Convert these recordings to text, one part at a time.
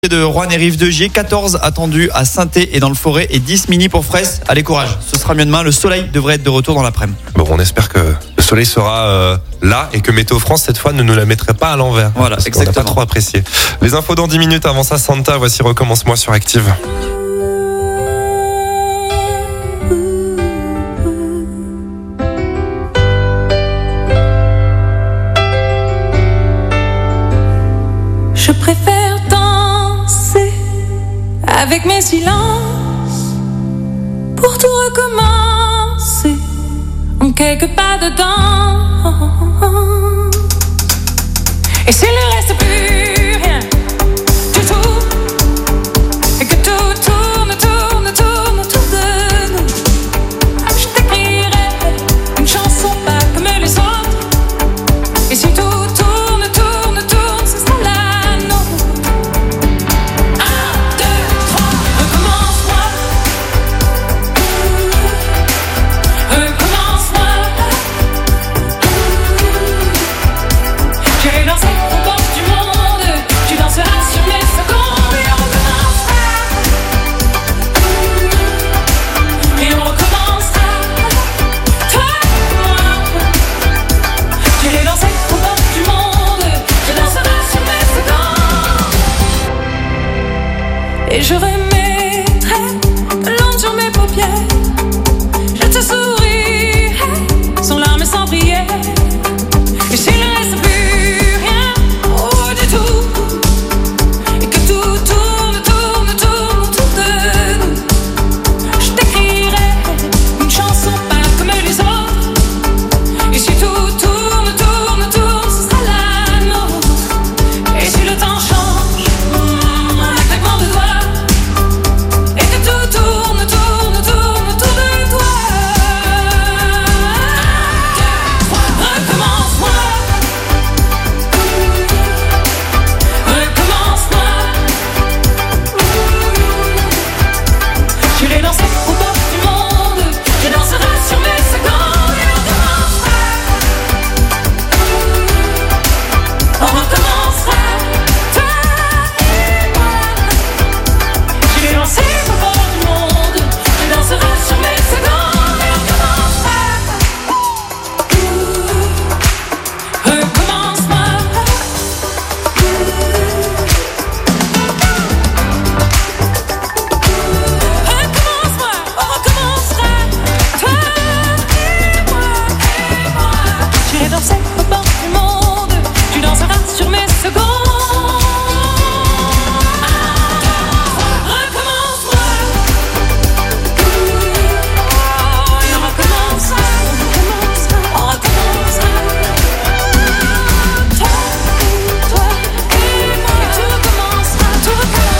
De Roanne et Rive de Gier, 14 attendus à Saint-Thé et dans le Forêt et 10 mini pour Fraisse. Allez, courage, ce sera mieux demain. Le soleil devrait être de retour dans l'après-midi. Bon, on espère que le soleil sera là et que Météo France cette fois ne nous la mettrait pas à l'envers. Voilà, parce exactement. qu'on n'a pas trop apprécié. Les infos dans 10 minutes. Avant ça, Santa, voici Recommence-moi sur Active. Je préfère danser avec mes silences pour tout recommencer en quelques pas dedans. Et s'il ne reste plus rien du tout, et que tout tourne autour de nous, je t'écrirai une chanson pas comme les autres. Et si tout tourne, ce sera la nôtre. 1, 2, 3, recommence-moi. Recommence-moi. J'irai danser au bord du monde. Tu danseras sur mes secondes. Et on recommencera. Et on recommencera. Toi et moi. J'irai danser au bord du monde. Tu danseras sur mes secondes. Et je remettrai de l'encre sur mes paupières. Je te sourirai sans larmes et sans prière. Et s'il ne reste plus rien, oh du tout, et que tout tourne autour de nous, je t'écrirai une chanson pas comme les autres. Et si tout tourne, ce sera la nôtre. Et si le temps change, un claquement de doigts, et que tout tourne autour de toi. 1, 2, 3, recommence-moi. Recommence-moi. Je vais danser au bord du monde. Je danserai sur mes secondes. Et on recommencera. Toi et moi. Je vais danser au bord du monde. Je danserai sur mes secondes. Et on recommencera. Recommence-moi. Recommence-moi, on recommencera. Toi et moi. J'irai danser au bord du monde. Tu danseras sur mes secondes. 1, 2, 3, recommence-moi. Et on recommencera. On recommencera. Toi et moi. Et tout recommencera. Toi et moi.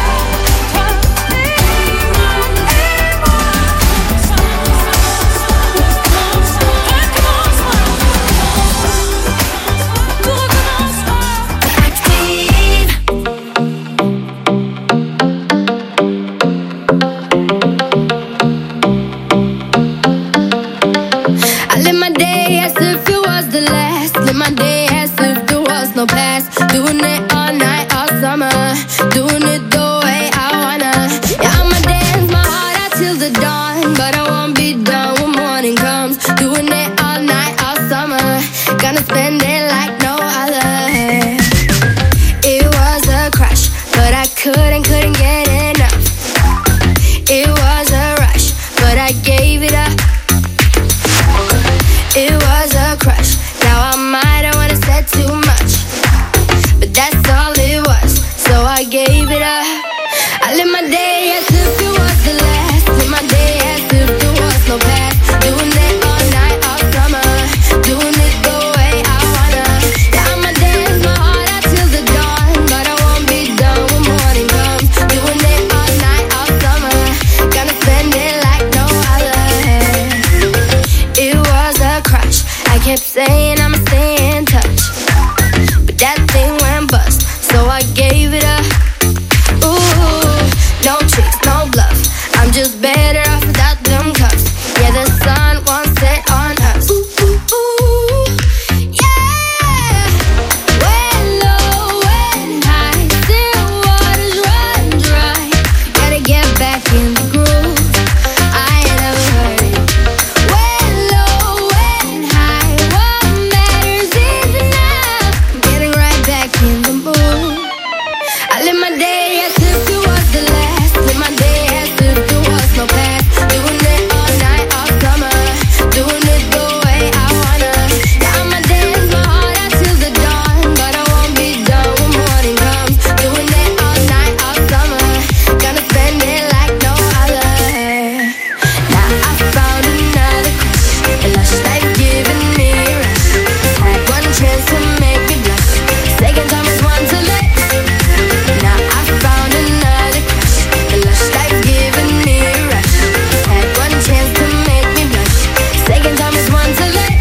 I live my day as if it was the last. Live my day as if there was no past. Doing it all night, all summer. Doing it the way I wanna. Yeah, I'ma dance my heart out till the dawn. But I won't be done when morning comes. Doing it all night, all summer. Gonna spend it like no other. It was a crush, but I couldn't get enough. It was a rush, but I gave it up. It was a crush. Now I might have wanna said too much, but that's all it was. So I gave it up. I live my day as if it was the last. Live my day as if there was no past. Doing it all night, all summer. Doing it the way I wanna. Yeah, I'ma dance my heart out till the dawn, but I won't be done when morning comes. Doing it all night, all summer. I live my day as if it was the last. Live my day as if there was no past. Doing it all night, all summer. Doing it the way I wanna. Yeah, I'ma dance my heart out till the dawn, but I won't be done when morning comes. Doing it all night, all summer. Gonna spend it like no other. Now I found another crush. A lush life giving me a rush. Had one chance to make me blush. Second time is one to let. Now I found another crush. A lush life giving me a rush. Had one chance to make me blush. Second time is one to let.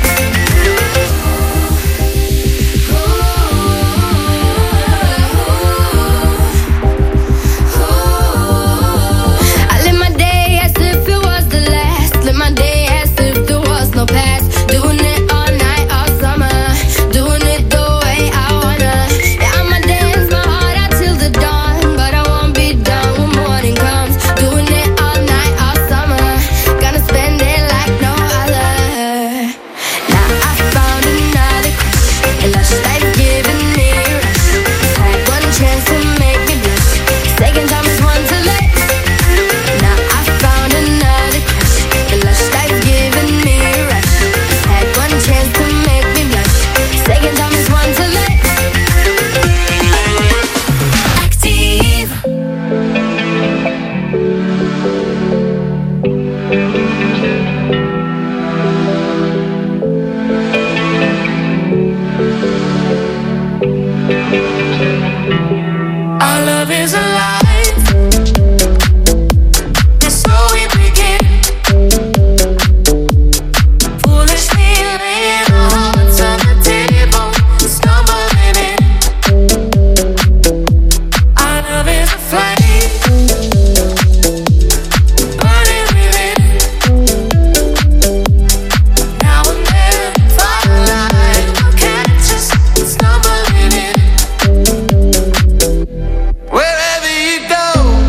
I live my day as if it was the last. Live my day as if there was no past. Doing it all night, all summer. Doing it the way I wanna. Yeah, I'ma dance my heart out till the dawn, but I won't be done when morning comes. Doing it all night, all summer. Gonna spend it like no other. Now I found another crush. A lush life giving me a rush. Had one chance to make me blush. Second time is one to let. Now I found another crush. A lush life giving me a rush. Had one chance to make me blush. Second time is one to let. Active. Our love is alive, and so we begin. Foolishly laying our hearts on the table, stumbling in. Our love is a flame, burning within. Now and then, firelight will catch us stumbling in. Wherever you go,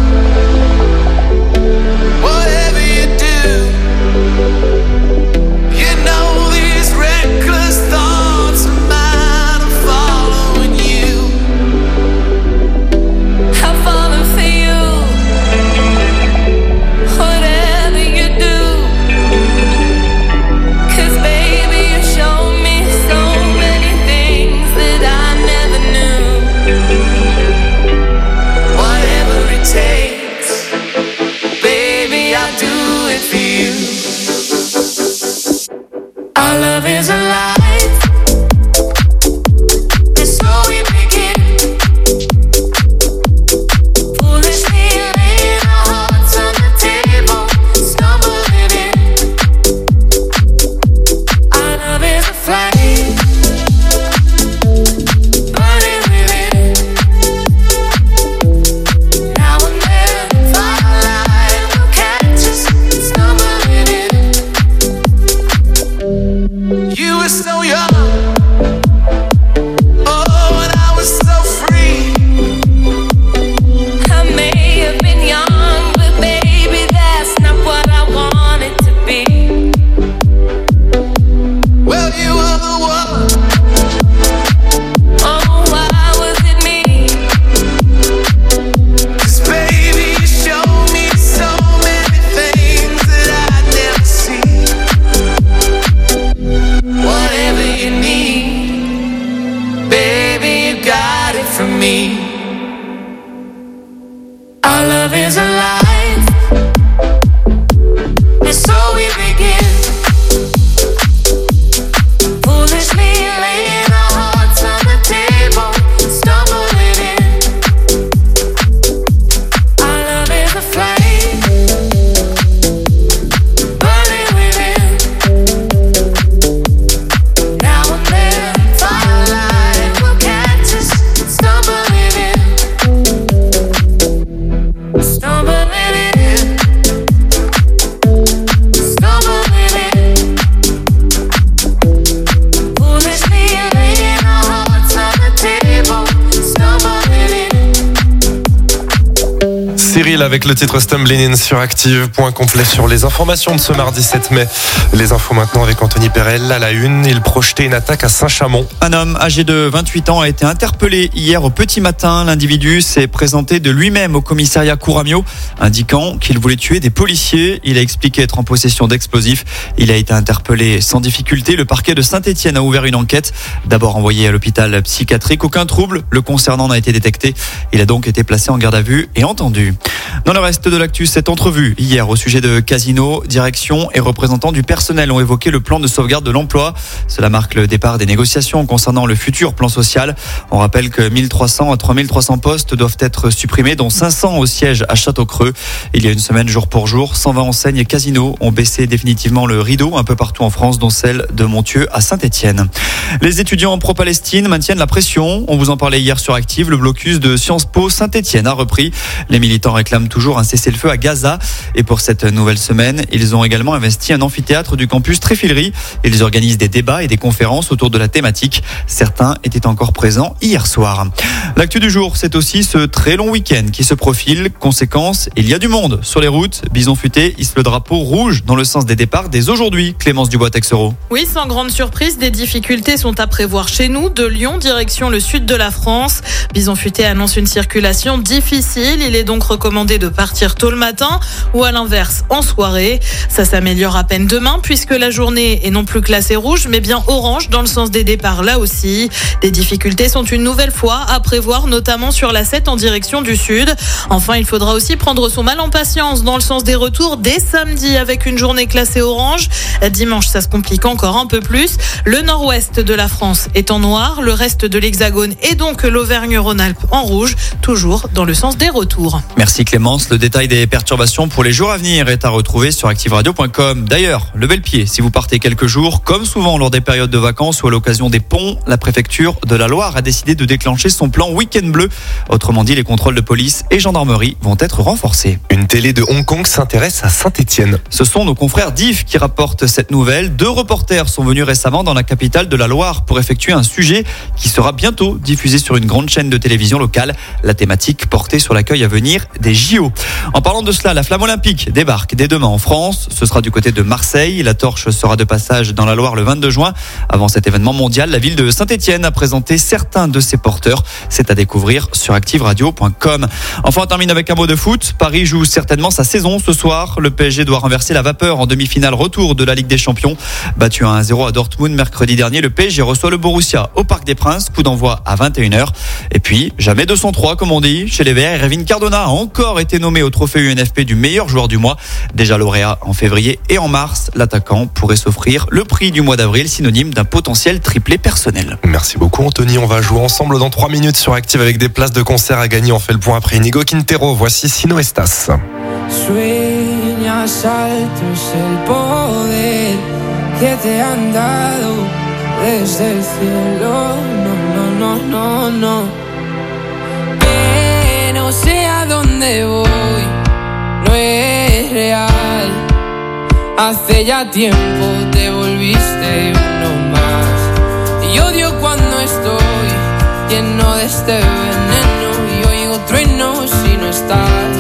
whatever you do, you know these reckless thoughts of mine are following you. I'm falling for you. Whatever you do, 'cause baby you show me so many things that I never knew. Whatever it takes, baby, I'll do it for you. Our love is alive, and so we begin. Foolishly laying our hearts on the table, stumbling in. Our love is a flame, burning within. Now and then, firelight will catch us stumbling in. You were so Cyril avec le titre Stumbling In sur Active. Point complet sur les informations de ce mardi 7 mai. Les infos maintenant avec Anthony Perel à la une. Il projetait une attaque à Saint-Chamond. Un homme âgé de 28 ans a été interpellé hier au petit matin. L'individu s'est présenté de lui-même au commissariat Couramio, indiquant qu'il voulait tuer des policiers. Il a expliqué être en possession d'explosifs. Il a été interpellé sans difficulté. Le parquet de Saint-Étienne a ouvert une enquête. D'abord envoyé à l'hôpital psychiatrique. Aucun trouble le concernant n'a été détecté. Il a donc été placé en garde à vue et entendu. Dans le reste de l'actu, cette entrevue hier au sujet de Casino, direction et représentants du personnel ont évoqué le plan de sauvegarde de l'emploi. Cela marque le départ des négociations concernant le futur plan social. On rappelle que 1300 à 3300 postes doivent être supprimés, dont 500 au siège à Château-Creux. Il y a une semaine, jour pour jour, 120 enseignes et casinos ont baissé définitivement le rideau un peu partout en France, dont celle de Montieu à Saint-Étienne. Les étudiants pro-Palestine maintiennent la pression. On vous en parlait hier sur Active. Le blocus de Sciences Po Saint-Étienne a repris. Les militants réclament toujours un cessez-le-feu à Gaza. Et pour cette nouvelle semaine, ils ont également investi un amphithéâtre du campus Tréfilerie. Ils organisent des débats et des conférences autour de la thématique. Certains étaient encore présents hier soir. L'actu du jour, c'est aussi ce très long week-end qui se profile. Conséquence, il y a du monde sur les routes. Bison Futé hisse le drapeau rouge dans le sens des départs dès aujourd'hui. Clémence Dubois-Texero. Oui, sans grande surprise, des difficultés sont à prévoir chez nous, de Lyon, direction le sud de la France. Bison Futé annonce une circulation difficile. Il est donc recommandé de partir tôt le matin ou à l'inverse en soirée. Ça s'améliore à peine demain puisque la journée est non plus classée rouge mais bien orange dans le sens des départs là aussi. Les difficultés sont une nouvelle fois à prévoir, notamment sur la 7 en direction du sud. Enfin, il faudra aussi prendre son mal en patience dans le sens des retours dès samedi avec une journée classée orange. Dimanche, ça se complique encore un peu plus. Le nord-ouest de la France est en noir, le reste de l'Hexagone et donc l'Auvergne-Rhône-Alpes en rouge, toujours dans le sens des retours. Merci Clémence. Le détail des perturbations pour les jours à venir est à retrouver sur activeradio.com. D'ailleurs, levez le pied si vous partez quelques jours. Comme souvent lors des périodes de vacances ou à l'occasion des ponts, la préfecture de la Loire a décidé de déclencher son plan Week-end bleu. Autrement dit, les contrôles de police et gendarmerie vont être renforcés. Une télé de Hong Kong s'intéresse à Saint-Étienne. Ce sont nos confrères d'IF qui rapportent cette nouvelle. 2 reporters sont venus récemment dans la capitale de la Loire pour effectuer un sujet qui sera bientôt diffusé sur une grande chaîne de télévision locale. La thématique portée sur l'accueil à venir des JO. En parlant de cela, la flamme olympique débarque dès demain en France. Ce sera du côté de Marseille. La torche sera de passage dans la Loire le 22 juin. Avant cet événement mondial, la ville de Saint-Étienne a présenté certains de ses porteurs. C'est à découvrir sur activeradio.com. Enfin, on termine avec un mot de foot. Paris joue certainement sa saison ce soir. Le PSG doit renverser la vapeur en demi-finale retour de la Ligue des Champions. Battu 1-0 à Dortmund mercredi dernier, le PSG reçoit le Borussia au Parc des Princes. Coup d'envoi à 21h. Et puis, jamais 203 comme on dit. Chez les Verts, Révin Cardona a encore été nommé au trophée UNFP du meilleur joueur du mois. Déjà lauréat en février et en mars, l'attaquant pourrait s'offrir le prix du mois d'avril, synonyme d'un potentiel triplé personnel. Merci beaucoup Anthony. On va jouer ensemble dans 3 minutes sur Active avec des places de concert à gagner. On fait le point après Inigo Quintero. Voici Sino Estas. Sueñas alto es el poder que te han dado desde el cielo. No, no, no, no, no. Que no sé a dónde voy, no es real. Hace ya tiempo te volviste uno más. Y odio cuando estoy lleno de este veneno y oigo truenos si no estás.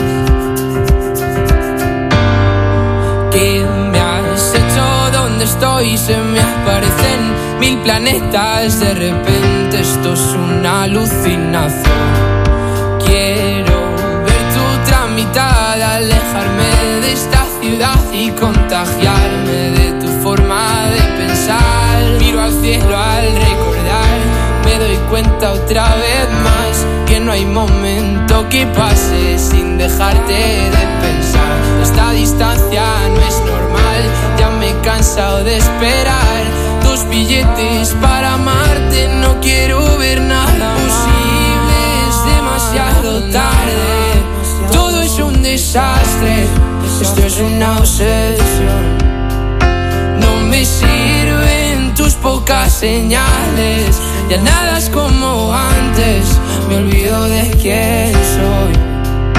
¿Qué me has hecho? ¿Dónde estoy? Se me aparecen 1000 planetas. De repente esto es una alucinación. Quiero ver tu tramitada, alejarme de esta ciudad y contagiarme de tu forma de pensar. Miro al cielo al recordar, me doy cuenta otra vez más que no hay momento que pase sin dejarte de pensar. Esta distancia no es normal, ya me he cansado de esperar. 2 billetes para amarte, no quiero ver nada posible, es demasiado tarde. Todo es un desastre, esto es una obsesión. No me sirven tus pocas señales, ya nada es como antes, me olvido de quién soy.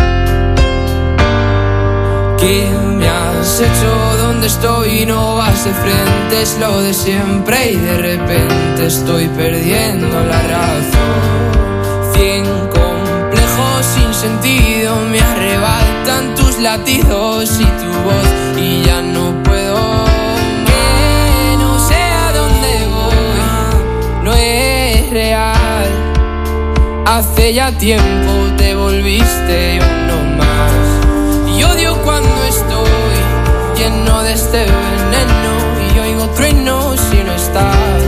¿Qué me has hecho? ¿Dónde estoy? No vas de frente, es lo de siempre y de repente estoy perdiendo la razón. 100 complejos sin sentido me arrebatan. matan tus latidos y tu voz y ya no puedo. Que no sé a dónde voy, no es real. Hace ya tiempo te volviste uno más. Y odio cuando estoy lleno de este veneno y oigo truenos si no estás.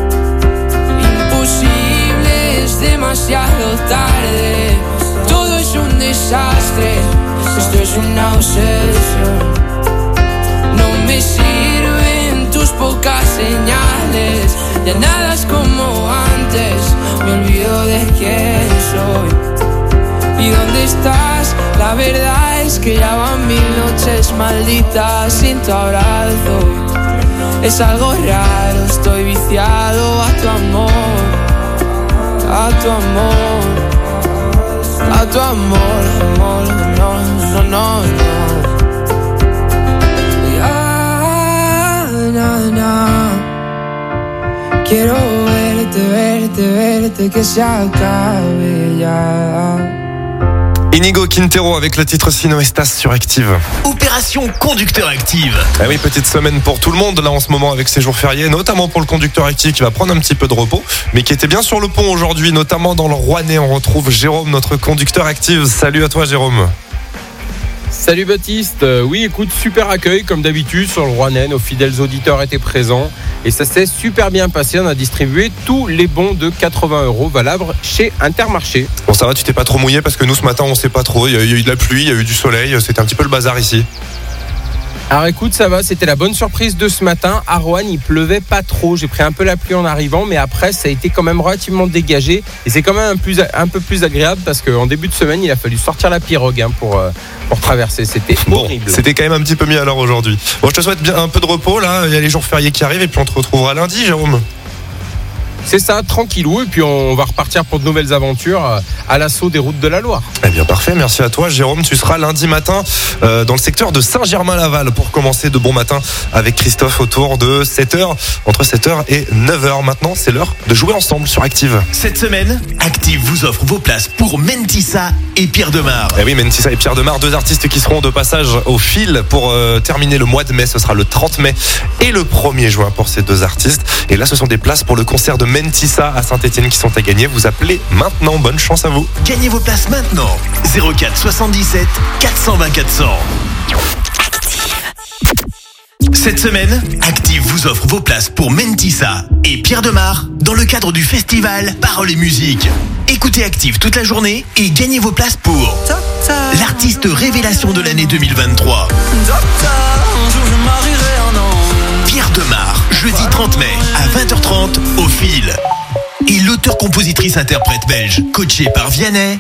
Imposible, es demasiado tarde. Todo es un desastre, esto es una obsesión. No me sirven tus pocas señales, ya nada es como antes, me olvido de quién soy. ¿Y dónde estás? La verdad es que ya van 1000 noches malditas sin tu abrazo. Es algo raro, estoy viciado a tu amor, a tu amor, a tu amor, amor, no, no, no, no. Quiero verte, verte, verte, que se acabe ya. Inigo Quintero avec le titre Si No Estás sur Active. Opération Conducteur Active. Ah oui, petite semaine pour tout le monde là en ce moment avec ces jours fériés, notamment pour le conducteur actif qui va prendre un petit peu de repos, mais qui était bien sur le pont aujourd'hui, notamment dans le Rouennais. On retrouve Jérôme, notre conducteur actif. Salut à toi Jérôme. Salut Baptiste, oui écoute, super accueil comme d'habitude sur le Rouennais, nos fidèles auditeurs étaient présents et ça s'est super bien passé, on a distribué tous les bons de 80 € valables chez Intermarché. Bon ça va, tu t'es pas trop mouillé parce que nous ce matin on sait pas trop, il y a eu de la pluie, il y a eu du soleil, c'était un petit peu le bazar ici. Alors écoute, ça va, c'était la bonne surprise de ce matin. À Roanne, il pleuvait pas trop. J'ai pris un peu la pluie en arrivant, mais après, ça a été quand même relativement dégagé. Et c'est quand même un peu plus agréable parce qu'en début de semaine, il a fallu sortir la pirogue pour traverser. C'était horrible. C'était quand même un petit peu mieux alors aujourd'hui. Bon, je te souhaite bien un peu de repos là. Il y a les jours fériés qui arrivent et puis on te retrouvera lundi, Jérôme. C'est ça, tranquillou, et puis on va repartir pour de nouvelles aventures à l'assaut des routes de la Loire. Eh bien parfait, merci à toi Jérôme. Tu seras lundi matin dans le secteur de Saint-Germain-Laval pour commencer de bon matin avec Christophe autour de 7h, entre 7h et 9h. Maintenant, c'est l'heure de jouer ensemble sur Active. Cette semaine, Active vous offre vos places pour Mentissa et Pierre Demar. Eh oui, Mentissa et Pierre Demar, deux artistes qui seront de passage au fil pour terminer le mois de mai. Ce sera le 30 mai et le 1er juin pour ces deux artistes. Et là, ce sont des places pour le concert de Mentissa à Saint-Etienne qui sont à gagner. Vous appelez maintenant, bonne chance à vous. Gagnez vos places maintenant. 04 77 420 400. Cette semaine, Active vous offre vos places pour Mentissa et Pierre Demar dans le cadre du festival Paroles et Musique. Écoutez Active toute la journée et gagnez vos places pour l'artiste révélation de l'année 2023. Pierre Demar, jeudi 30 mai à 20h30 au fil. Et l'auteur-compositrice-interprète belge, coachée par Vianney.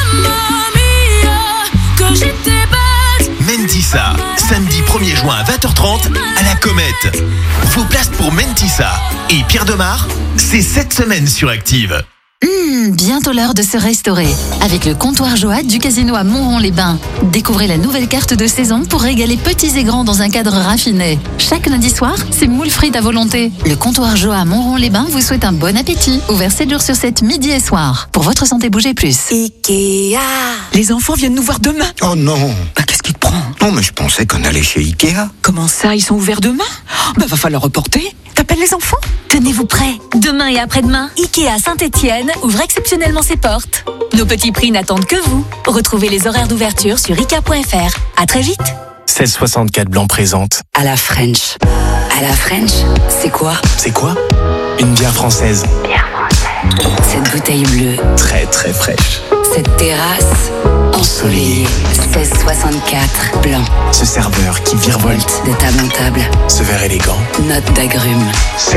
Mentissa, samedi 1er juin à 20h30 à la Comète. Vos places pour Mentissa et Pierre Demar, c'est cette semaine sur Active. Bientôt l'heure de se restaurer avec le comptoir Joat du casino à Montrond-les-Bains. Découvrez la nouvelle carte de saison pour régaler petits et grands dans un cadre raffiné. Chaque lundi soir, c'est moules frites à volonté. Le comptoir Joat à Montrond-les-Bains vous souhaite un bon appétit. Ouvert 7 jours sur 7, midi et soir. Pour votre santé, bougez plus. Ikea. Les enfants viennent nous voir demain. Oh non. Qu'est-ce qui te prend? Non, mais je pensais qu'on allait chez Ikea. Comment ça, ils sont ouverts demain? Va falloir reporter. T'appelles les enfants? Tenez-vous prêts. Demain et après-demain, Ikea Saint-Etienne ouvre exceptionnellement ses portes. Nos petits prix n'attendent que vous. Retrouvez les horaires d'ouverture sur ikea.fr. À très vite. 1664 Blanc présente. À la French. À la French, c'est quoi? C'est quoi? Une bière française. Bière française. Cette bouteille bleue. Très très fraîche. Cette terrasse ensoleillée. 1664 Blanc. Ce serveur qui virevolte de table en table. Ce verre élégant. Note d'agrumes.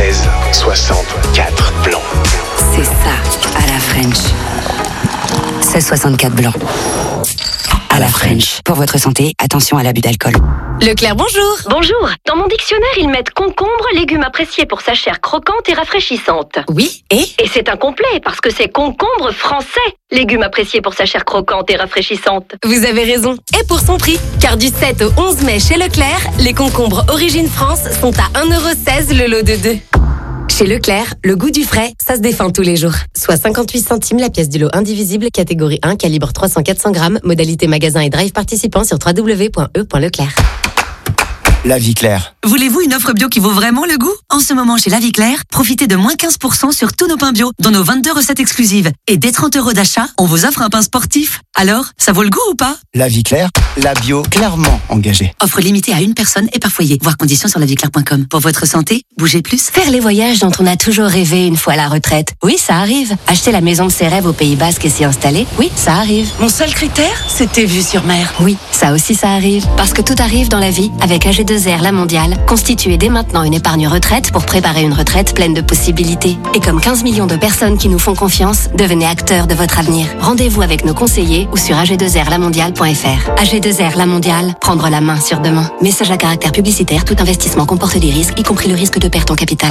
1664 Blanc. C'est ça, à la French. 1664 Blanc. À la French. Pour votre santé, attention à l'abus d'alcool. Leclerc, bonjour. Bonjour. Dans mon dictionnaire, ils mettent concombre, légume apprécié pour sa chair croquante et rafraîchissante. Oui, et c'est incomplet parce que c'est concombre français, légume apprécié pour sa chair croquante et rafraîchissante. Vous avez raison. Et pour son prix, car du 7 au 11 mai chez Leclerc, les concombres Origine France sont à 1,16 € le lot de 2. Chez Leclerc, le goût du frais, ça se défend tous les jours. Soit 58 centimes la pièce du lot indivisible, catégorie 1, calibre 300-400 grammes, modalité magasin et drive participant sur www.e.leclerc. La Vie Claire. Voulez-vous une offre bio qui vaut vraiment le goût ? En ce moment, chez La Vie Claire, profitez de moins 15% sur tous nos pains bio, dont nos 22 recettes exclusives. Et dès 30 € d'achat, on vous offre un pain sportif. Alors, ça vaut le goût ou pas ? La Vie Claire, la bio clairement engagée. Offre limitée à une personne et par foyer. Voir conditions sur lavieclaire.com. Pour votre santé, bougez plus. Faire les voyages dont on a toujours rêvé une fois à la retraite. Oui, ça arrive. Acheter la maison de ses rêves au Pays Basque et s'y installer. Oui, ça arrive. Mon seul critère, c'était vue sur mer. Oui, ça aussi ça arrive. Parce que tout arrive dans la vie avec AG2R La Mondiale. Constituez dès maintenant une épargne retraite pour préparer une retraite pleine de possibilités. Et comme 15 millions de personnes qui nous font confiance, devenez acteurs de votre avenir. Rendez-vous avec nos conseillers ou sur ag2rlamondiale.fr. AG2R La Mondiale, prendre la main sur demain. Message à caractère publicitaire, tout investissement comporte des risques, y compris le risque de perte en capital.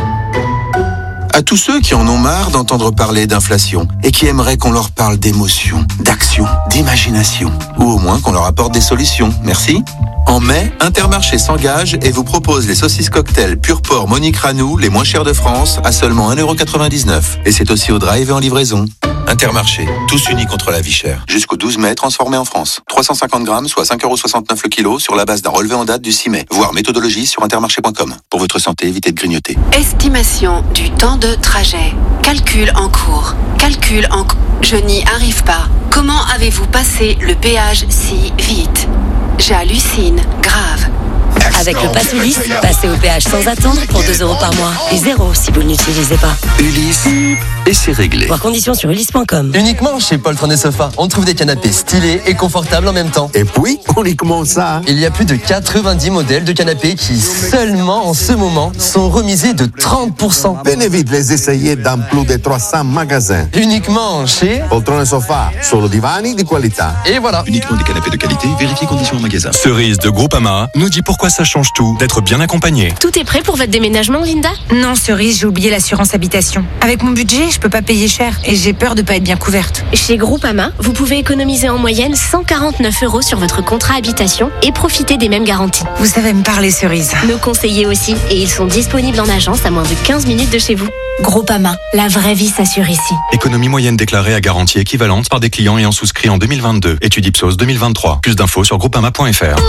À tous ceux qui en ont marre d'entendre parler d'inflation et qui aimeraient qu'on leur parle d'émotion, d'action, d'imagination, ou au moins qu'on leur apporte des solutions. Merci. En mai, Intermarché s'engage et vous propose les saucisses cocktail Pur Porc Monique Ranou, les moins chères de France, à seulement 1,99 €. Et c'est aussi au drive et en livraison. Intermarché, tous unis contre la vie chère. Jusqu'au 12 mai, transformé en France. 350 grammes, soit 5,69 € le kilo, sur la base d'un relevé en date du 6 mai. Voir méthodologie sur intermarché.com. Pour votre santé, évitez de grignoter. Estimation du temps de trajet. Calcul en cours. Je n'y arrive pas. Comment avez-vous passé le péage si vite ? J'hallucine, grave. Avec le Pass Ulysse, passez au péage sans attendre pour 2 € par mois. Et 0 si vous ne l'utilisez pas. Ulysse, et c'est réglé. Voir conditions sur ulysse.com. Uniquement chez Poltron et Sofa, on trouve des canapés stylés et confortables en même temps. Et puis, uniquement ça. Il y a plus de 90 modèles de canapés qui, seulement en ce moment, sont remisés de 30%. Venez vite les essayer dans plus de 300 magasins. Uniquement chez Poltron et Sofa, solo divani di qualità. Et voilà. Uniquement des canapés de qualité, vérifiez conditions en magasin. Cerise de Groupama nous dit pourquoi ça change tout d'être bien accompagné. Tout est prêt pour votre déménagement, Linda ? Non, Cerise, j'ai oublié l'assurance habitation. Avec mon budget, je peux pas payer cher et j'ai peur de pas être bien couverte. Chez Groupama, vous pouvez économiser en moyenne 149 € sur votre contrat habitation et profiter des mêmes garanties. Vous savez me parler, Cerise. Nos conseillers aussi, et ils sont disponibles en agence à moins de 15 minutes de chez vous. Groupama, la vraie vie s'assure ici. Économie moyenne déclarée à garantie équivalente par des clients ayant souscrit en 2022. Étude Ipsos 2023. Plus d'infos sur groupama.fr.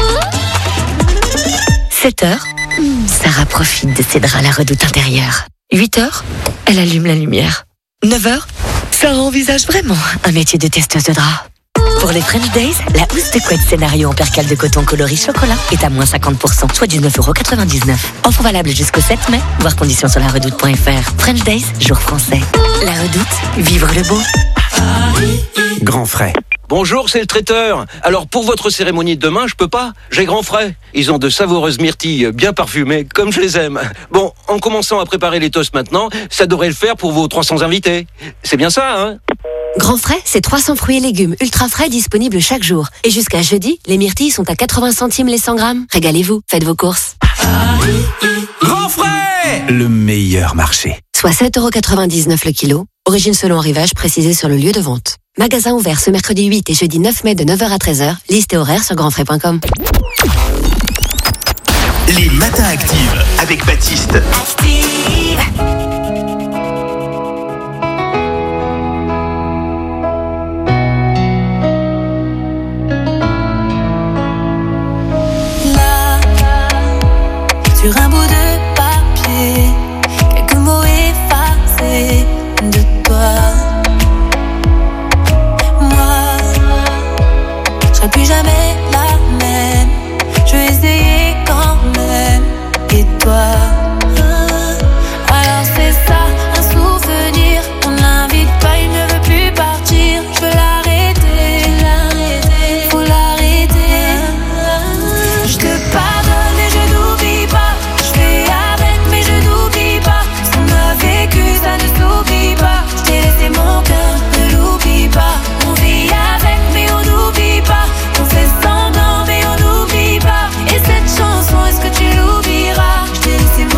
7h, Sarah profite de ses draps à la redoute intérieure. 8h, elle allume la lumière. 9h, Sarah envisage vraiment un métier de testeuse de draps. Pour les French Days, la housse de couette scénario en percale de coton coloris chocolat est à moins 50%, soit 19,99 €. Offre valable jusqu'au 7 mai. Voir conditions sur laredoute.fr. French Days, jour français. La Redoute, vivre le beau. Grand frais. Bonjour, c'est le traiteur. Alors pour votre cérémonie de demain, je peux pas. J'ai grand frais. Ils ont de savoureuses myrtilles bien parfumées, comme je les aime. Bon, en commençant à préparer les toasts maintenant, ça devrait le faire pour vos 300 invités. C'est bien ça, hein ? Grand frais, c'est 300 fruits et légumes ultra frais disponibles chaque jour. Et jusqu'à jeudi, les myrtilles sont à 80 centimes les 100 grammes. Régalez-vous, faites vos courses. Grand frais, le meilleur marché. Soit 7,99 € le kilo. Origine selon arrivage précisée sur le lieu de vente. Magasin ouvert ce mercredi 8 et jeudi 9 mai de 9h à 13h. Liste et horaire sur grandfrais.com. Les matins actifs avec Baptiste. Active. Là, sur un bout de papier, quelques mots effacés de toi. Je serai plus jamais la même. Je vais essayer quand même. Et toi? Alors c'est ça, un souvenir. On l'invite pas, il ne veut plus partir. Je veux l'arrêter, faut l'arrêter. Je te pardonne mais je n'oublie pas. Je fais avec mais je n'oublie pas. Ce qu'on a vécu, ça ne s'oublie pas. Je t'ai laissé mon cœur, ne l'oublie pas. On vit avec mais on n'oublie pas. On fait semblant mais on n'oublie pas. Et cette chanson, est-ce que tu l'oublieras? Je t'ai laissé mon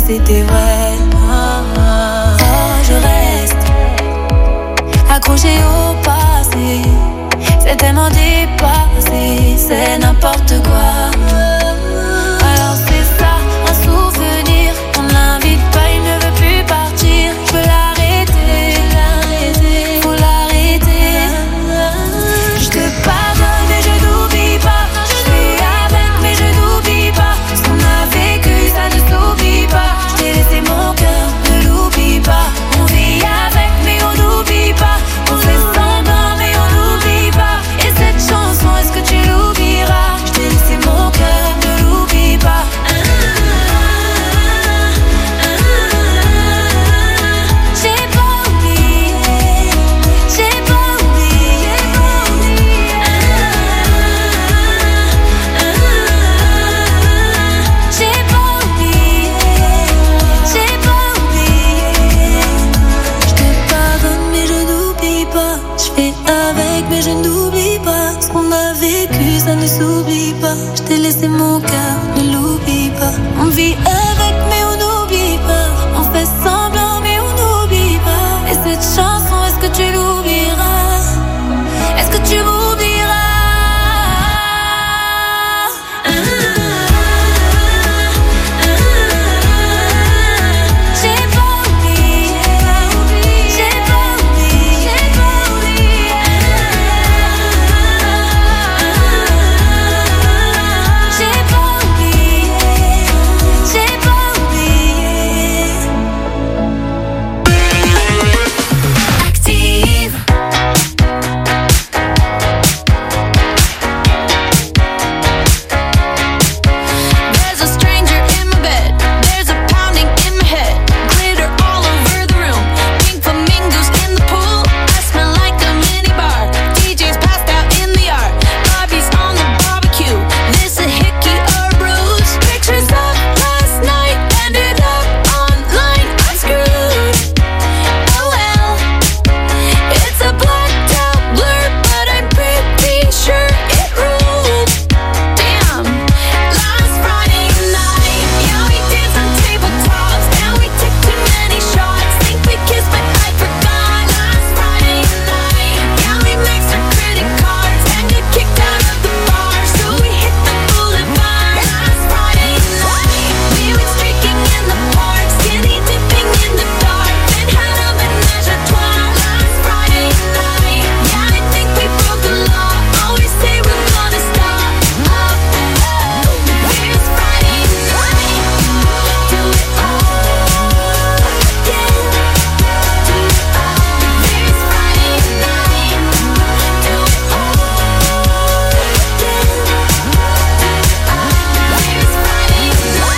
c'était vrai. Oh, je reste accroché au passé. C'est tellement dépassé, c'est n'importe quoi. Alors c'est ça, un souvenir. On l'invite pas, il ne veut plus partir. Je peux l'arrêter, faut l'arrêter. Je te pardonne mais je n'oublie pas. Je suis avec mais je n'oublie pas. Ce qu'on a vécu ça ne s'oublie pas. Je t'ai laissé mon cœur, ne l'oublie pas. On vit avec mais on n'oublie pas. On fait semblant mais on n'oublie pas. Et cette chanson, est-ce que tu l'oublieras? Je t'ai laissé mon cœur, ne l'oublie pas. J'ai pas oublié, j'ai pas oublié. J'ai pas oublié, j'ai pas oublié. Je te pardonne mais je n'oublie pas. Je fais avec mais je n'oublie pas. Ce qu'on a vécu ça ne s'oublie pas. Je t'ai laissé mon cœur, ne l'oublie pas. On vit avec mais on n'oublie pas. On fait semblant mais on n'oublie pas. Et cette chanson, est-ce que tu l'oublieras? Est-ce que tu m'oublieras? J'ai pas oublié, j'ai pas oublié, j'ai pas oublié. J'ai pas oublié, j'ai pas oublié. Active. There's a stranger in my bed. There's a pounding in my head. Glitter all over the room. Pink flamingos in the pool. I smell like a mini bar. DJ's passed out in the yard. Bobby's on the barbecue. This a hickey or bruise. Pictures of last night ended up online. I'm screwed. Oh well. It's a blacked out blur, but I'm pretty sure it ruled. Damn. Last Friday night, yeah, we danced on tabletops. Now we took too many shots. Think we kissed, but I forgot. Last Friday night, yeah, we maxed our credit cards and got kicked out of the bar, so we hit the boulevard. Last Friday night, we went streaking in the park, skinny dipping in the dark, then had a menage a trois. Last Friday night, yeah, I think we broke the law. Always say we're gonna stop. Here's Friday night, do it all again. Here's Friday night, do it all again. Here's Friday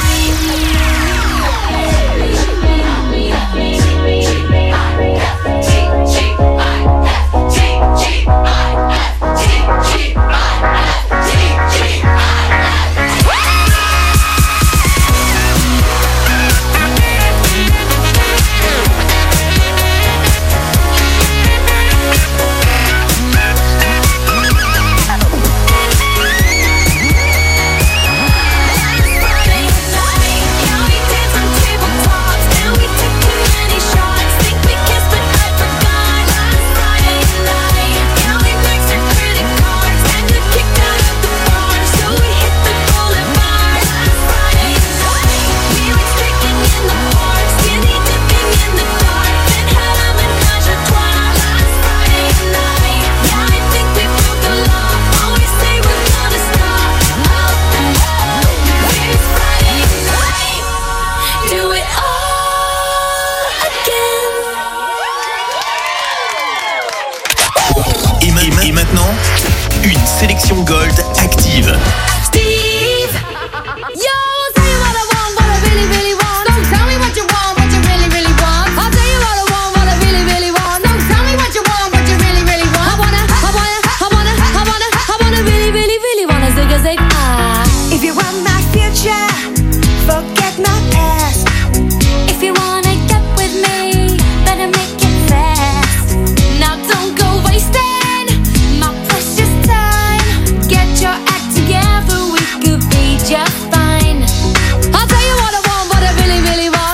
Et maintenant, une sélection Gold active. Steve! Yo, I'll tell you what I want, what I really, really want. Don't tell me what you want, what you really, really want. I'll tell you what I want, what I really, really want. Don't tell me what you want, what you really, really want. I wanna really, really, really wanna zig a zig ah. If you want my future, forget my past. If you wanna get with me, better make it fast. Now don't go wasting my precious time. Get your act together, we could be just fine. I'll tell you what I want, what I really, really want.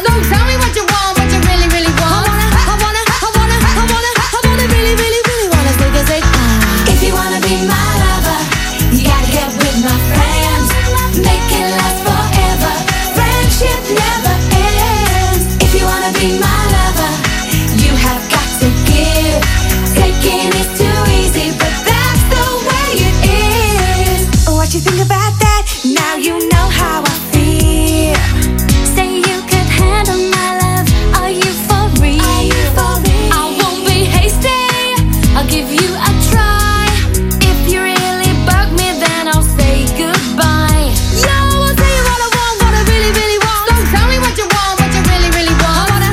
what you think about that? Now you know how I feel. Say you could handle my love. Are you for real? I won't be hasty. I'll give you a try. If you really bug me, then I'll say goodbye. Yo, I'll tell you what I want, what I really, really want. So tell me what you want, what you really, really want. I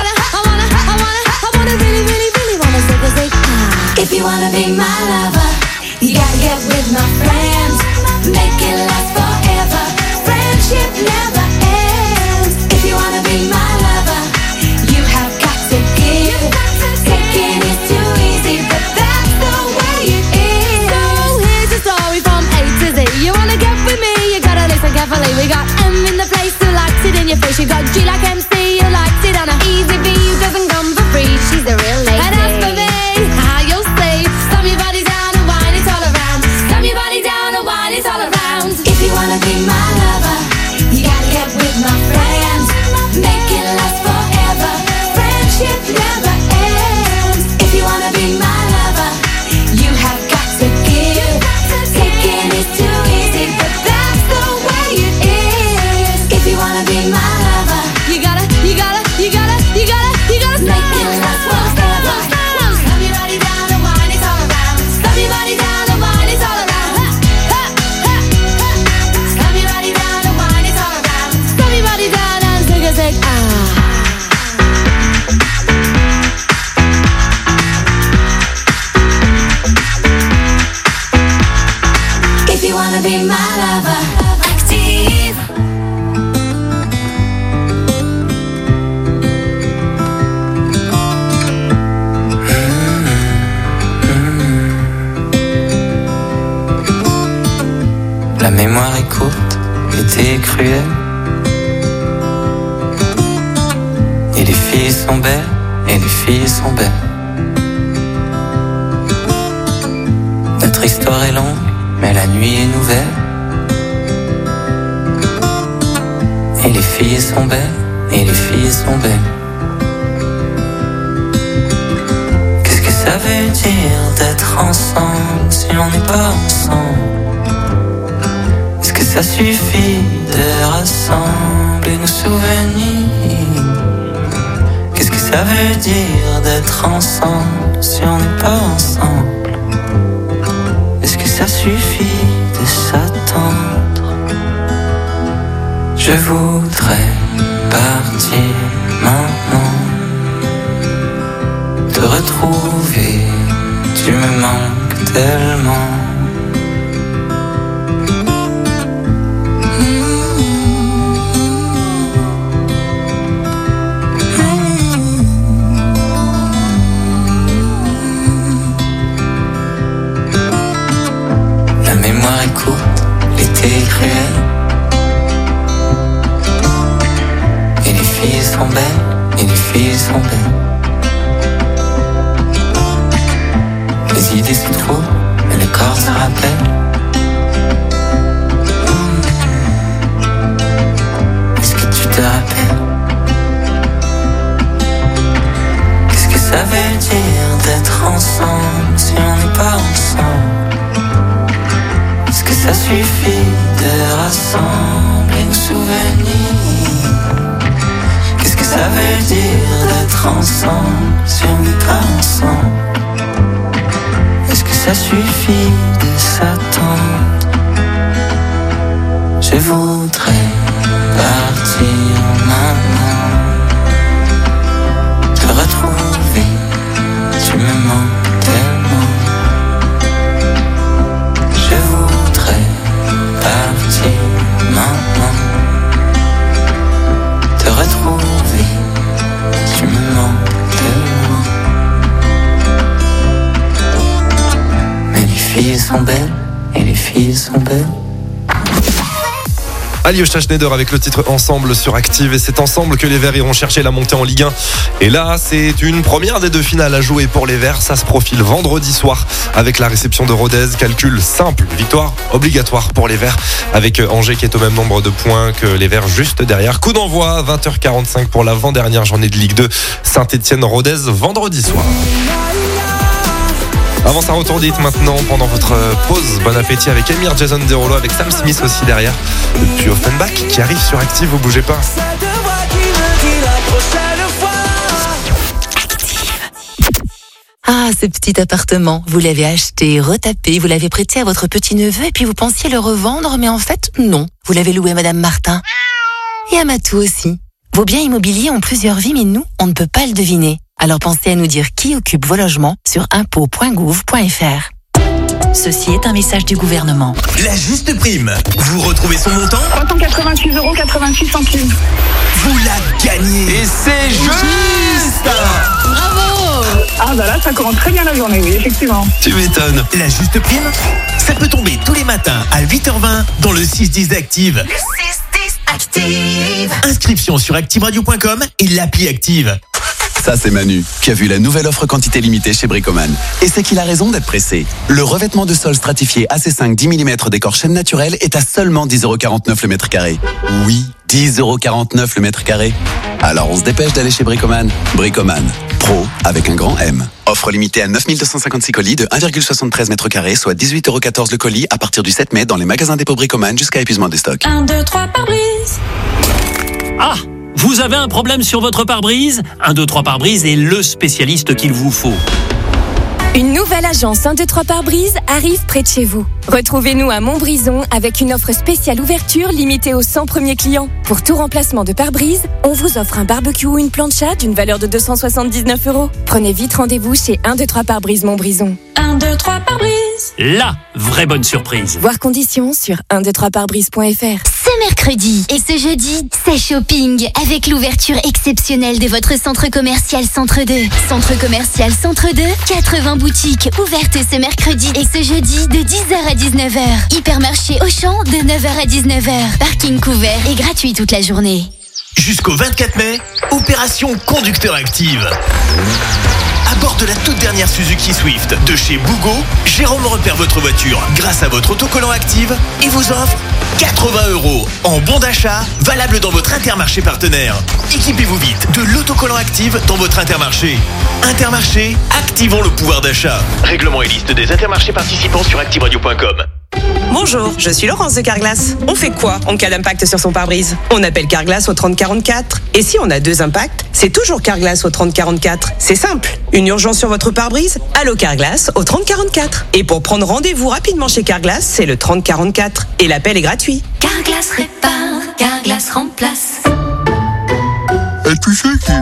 wanna really, really, really wanna say. If you wanna be my lover, you gotta get with my friends. Make it last forever. Friendship never ends. If you wanna be my lover, you have got to give. Taking is too easy, but that's the way it is. So here's the story from A to Z. You wanna get with me, you gotta listen carefully. We got M in the place who likes it in your face. You got G like MC, who likes it on a easy B, who doesn't come for free. She's a real lady. And as for me, you'll say, slam your body down and wine it all around. Slam your body down and wine it all around. If you wanna be my lover, you gotta get with my friends. Make it last forever. Friendship never ends. If you wanna be my lover, you have got to give. Taking is too easy, but that's the way it is. If you wanna be my lover, you gotta make it last forever. Slam your body down and wine it all around. Slam your body down and wine it all around. Slam your body down and wine it all around. slam your body down and take a sec. If you wanna be my lover, Active. La mémoire est courte, l'été est cruel. Et les filles sont belles, et les filles sont belles. Notre histoire est longue, mais la nuit est nouvelle. Et les filles sont belles, et les filles sont belles. Qu'est-ce que ça veut dire d'être ensemble si on n'est pas ensemble? Est-ce que ça suffit de rassembler nos souvenirs? Qu'est-ce que ça veut dire d'être ensemble si on n'est pas ensemble? Est-ce que ça suffit de s'attendre? Je voudrais partir maintenant, te retrouver, tu me manques tellement. La mémoire est courte, l'été est cruel. Et les filles sont belles, et les filles sont belles. Les idées se trouvent, mais le corps se rappelle. Est-ce que tu te rappelles? Qu'est-ce que ça veut dire d'être ensemble si on n'est pas ensemble? Est-ce que ça suffit de rassembler nos souvenirs? Qu'est-ce que ça veut dire d'être ensemble si on n'est pas ensemble? Est-ce que ça suffit de s'attendre? Je voudrais partir maintenant, te retrouver, tu me manques tellement. Je voudrais partir maintenant, te retrouver, tu me manques tellement. Mais les filles sont belles, et les filles sont belles. Alyosha Schneider avec le titre Ensemble sur Active, et c'est ensemble que les Verts iront chercher la montée en Ligue 1. Et là, c'est une première des deux finales à jouer pour les Verts. Ça se profile vendredi soir avec la réception de Rodez. Calcul simple, victoire obligatoire pour les Verts, avec Angers qui est au même nombre de points que les Verts juste derrière. Coup d'envoi 20h45 pour l'avant-dernière journée de Ligue 2. Saint-Etienne-Rodez vendredi soir. Avant ça, retour d'hit maintenant pendant votre pause. Bon appétit avec Emir, Jason Derulo, avec Sam Smith aussi derrière. Et puis Offenbach qui arrive sur Active, vous bougez pas. Ah, ce petit appartement, vous l'avez acheté, retapé, vous l'avez prêté à votre petit-neveu et puis vous pensiez le revendre, mais en fait, non. Vous l'avez loué à Madame Martin. Et à Matou aussi. Vos biens immobiliers ont plusieurs vies, mais nous, on ne peut pas le deviner. Alors pensez à nous dire qui occupe vos logements sur impôts.gouv.fr. Ceci est un message du gouvernement. La juste prime. Vous retrouvez son montant ? 386,86 €. Vous la gagnez. Et c'est juste. Bravo. Ah bah là, ça commence très bien la journée, oui, effectivement. Tu m'étonnes. La juste prime, ça peut tomber tous les matins à 8h20 dans le 6-10 d'Active. Le 6-10 Active. Inscription sur activeradio.com et l'appli Active. Ça, c'est Manu, qui a vu la nouvelle offre quantité limitée chez Bricoman. Et c'est qu'il a raison d'être pressé. Le revêtement de sol stratifié AC5 10 mm d'écorchène naturel est à seulement 10,49 € le mètre carré. Oui, 10,49 € le mètre carré. Alors on se dépêche d'aller chez Bricoman. Bricoman, pro avec un grand M. Offre limitée à 9256 colis de 1,73 mètres carrés, soit 18,14 € le colis à partir du 7 mai dans les magasins dépôt Bricoman jusqu'à épuisement des stocks. 1, 2, 3 pare-brise. Ah, vous avez un problème sur votre pare-brise ? 1, 2, 3 pare-brise est le spécialiste qu'il vous faut. Une nouvelle agence 1, 2, 3 pare-brise arrive près de chez vous. Retrouvez-nous à Montbrison avec une offre spéciale ouverture limitée aux 100 premiers clients. Pour tout remplacement de pare-brise, on vous offre un barbecue ou une plancha d'une valeur de 279 €. Prenez vite rendez-vous chez 1, 2, 3 pare-brise Montbrison. 1, 2, 3 pare-brise. La vraie bonne surprise. Voir conditions sur 123pare-brise.fr. Ce mercredi et ce jeudi, c'est shopping avec l'ouverture exceptionnelle de votre centre commercial Centre 2. Centre commercial Centre 2, 80 boutiques ouvertes ce mercredi et ce jeudi de 10h à 19h. Hypermarché Auchan de 9h à 19h. Parking couvert et gratuit toute la journée. Jusqu'au 24 mai, opération Conducteur Active. À bord de la toute dernière Suzuki Swift de chez Bougo, Jérôme repère votre voiture grâce à votre autocollant Active et vous offre 80 € en bon d'achat valable dans votre Intermarché partenaire. Équipez-vous vite de l'autocollant Active dans votre Intermarché. Intermarché, activons le pouvoir d'achat. Règlement et liste des Intermarchés participants sur activeradio.com. Bonjour, je suis Laurence de Carglass. On fait quoi en cas d'impact sur son pare-brise ? On appelle Carglass au 3044. Et si on a 2 impacts, c'est toujours Carglass au 3044. C'est simple. Une urgence sur votre pare-brise ? Allô Carglass au 3044. Et pour prendre rendez-vous rapidement chez Carglass, c'est le 3044. Et l'appel est gratuit. Carglass répare, Carglass remplace. À tous ceux qui...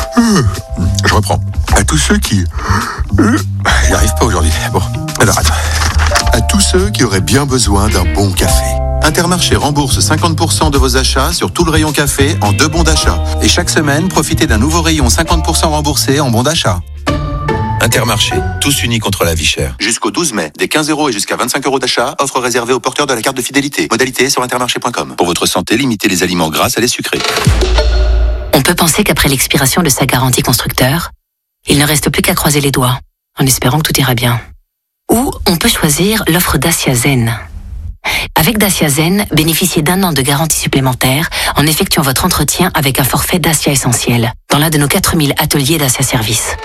Je reprends. À tous ceux qui... J'y arrive pas aujourd'hui. Bon, alors attends. À tous ceux qui auraient bien besoin d'un bon café. Intermarché rembourse 50% de vos achats sur tout le rayon café en 2 bons d'achat. Et chaque semaine, profitez d'un nouveau rayon 50% remboursé en bons d'achat. Intermarché, tous unis contre la vie chère. Jusqu'au 12 mai, des 15 € et jusqu'à 25 € d'achat, offre réservée aux porteurs de la carte de fidélité. Modalité sur intermarché.com. Pour votre santé, limitez les aliments gras à les sucrés. On peut penser qu'après l'expiration de sa garantie constructeur, il ne reste plus qu'à croiser les doigts, en espérant que tout ira bien. Ou on peut choisir l'offre Dacia Zen. Avec Dacia Zen, bénéficiez d'1 an de garantie supplémentaire en effectuant votre entretien avec un forfait Dacia Essentiel dans l'un de nos 4000 ateliers Dacia Service.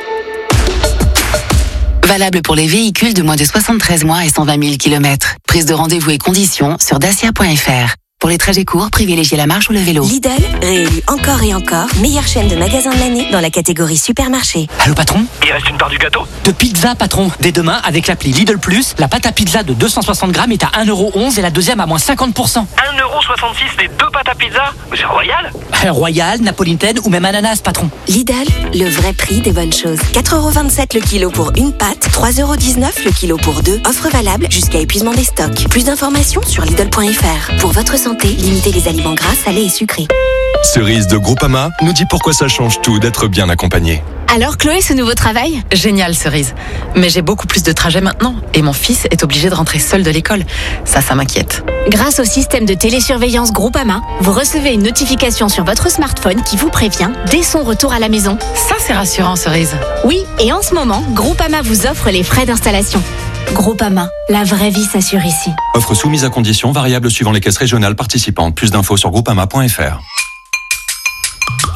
Valable pour les véhicules de moins de 73 mois et 120 000 km. Prise de rendez-vous et conditions sur dacia.fr. Pour les trajets courts, privilégiez la marche ou le vélo. Lidl, réélu encore et encore, meilleure chaîne de magasins de l'année dans la catégorie supermarché. Allô patron ? Il reste une part du gâteau ? De pizza patron. Dès demain, avec l'appli Lidl Plus, la pâte à pizza de 260 grammes est à 1,11 € et la deuxième à moins 50%. 1,66 € les 2 pâtes à pizza ? Mais c'est royal ? Royal, napolitaine ou même ananas patron. Lidl, le vrai prix des bonnes choses. 4,27 € le kilo pour une pâte, 3,19 € le kilo pour 2. Offre valable jusqu'à épuisement des stocks. Plus d'informations sur Lidl.fr. Pour votre santé, limitez les aliments gras, salés et sucrés. Cerise de Groupama nous dit pourquoi ça change tout d'être bien accompagné. Alors Chloé, ce nouveau travail ? Génial, Cerise. Mais j'ai beaucoup plus de trajets maintenant et mon fils est obligé de rentrer seul de l'école. Ça m'inquiète. Grâce au système de télésurveillance Groupama, vous recevez une notification sur votre smartphone qui vous prévient dès son retour à la maison. Ça, c'est rassurant, Cerise. Oui, et en ce moment, Groupama vous offre les frais d'installation. Groupama, la vraie vie s'assure ici. Offre soumise à conditions, variables suivant les caisses régionales participantes. Plus d'infos sur groupama.fr.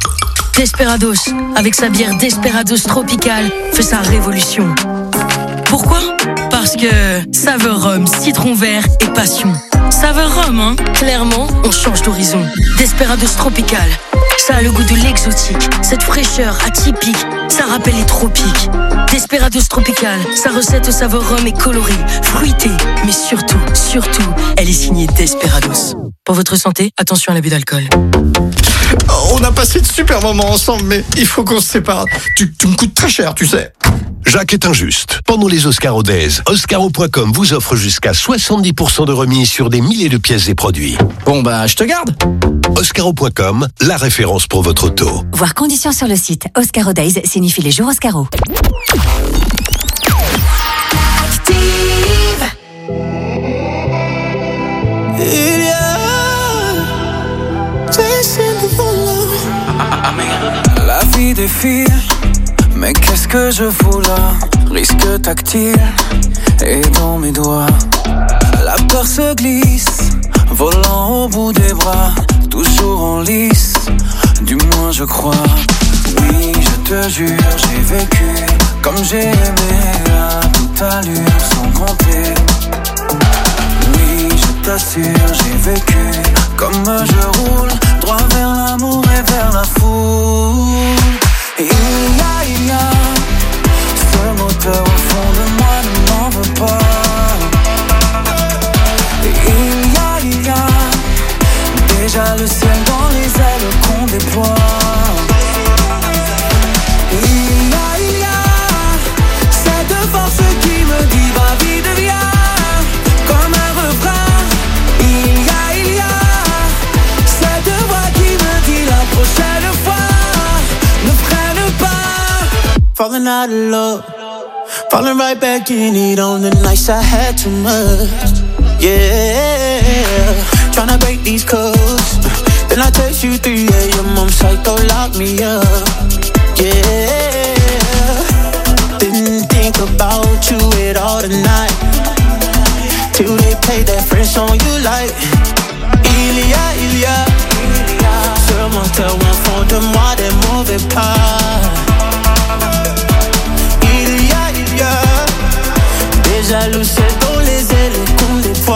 Desperados, avec sa bière Desperados Tropical, fait sa révolution. Pourquoi ? Parce que saveur rhum, citron vert et passion. Saveur rhum, hein ? Clairement, on change d'horizon. Desperados Tropical. Ça a le goût de l'exotique. Cette fraîcheur atypique, ça rappelle les tropiques. Desperados Tropical. Sa recette au saveur rhum est colorée, fruitée. Mais surtout, elle est signée Desperados. Pour votre santé, attention à l'abus d'alcool. On a passé de super moments ensemble, mais il faut qu'on se sépare. Tu me coûtes très cher, tu sais. Jacques est injuste. Pendant les Oscaro Days, Oscaro.com vous offre jusqu'à 70% de remise sur des milliers de pièces et produits. Bon bah, je te garde. Oscaro.com, la référence pour votre auto. Voir conditions sur le site. Oscaro Days signifie les jours Oscaro. La vie défile, mais qu'est-ce que je fous là? Risque tactile et dans mes doigts. La peur se glisse, volant au bout des bras, toujours en lice, du moins je crois. Oui, je te jure, j'ai vécu comme j'ai aimé à toute allure sans compter. Oui, je t'assure, j'ai vécu comme je roule, droit vers l'amour et vers la foule. Il y a ce moteur au fond de moi, ne m'en veux pas. Il y a déjà le ciel dans les ailes qu'on déploie. Il y a cette force qui me dit ma vie devient comme un refrain. Il y a cette voix qui me dit la prochaine fois ne freine pas. Falling out of love, falling right back in it on the nights I had too much. Yeah, tryna break these codes. Then I text you 3 a.m. I'm psycho, lock me up. Yeah, didn't think about you at all tonight, till they played that French song you like. Il y a ce menteur au fond de moi, des mauvais pas. Il y a déjà le ciel dans les ailes qu'on déploie.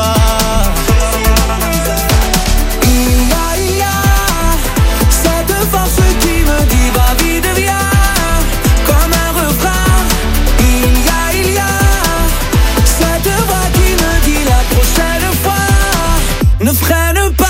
Il y a cette force qui me dit ma vie devient comme un refrain. Il y a cette voix qui me dit la prochaine fois ne freine pas.